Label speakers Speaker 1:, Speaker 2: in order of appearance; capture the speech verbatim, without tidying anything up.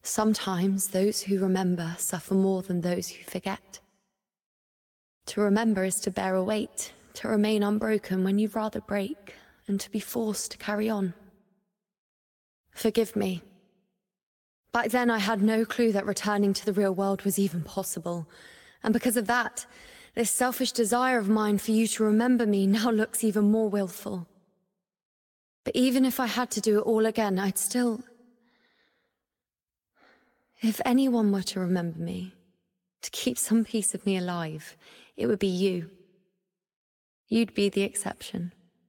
Speaker 1: Sometimes those who remember suffer more than those who forget. To remember is to bear a weight, to remain unbroken when you'd rather break, and to be forced to carry on. Forgive me. Back then I had no clue that returning to the real world was even possible, and because of that, this selfish desire of mine for you to remember me now looks even more willful. But even if I had to do it all again, I'd still... If anyone were to remember me, to keep some piece of me alive, it would be you. You'd be the exception.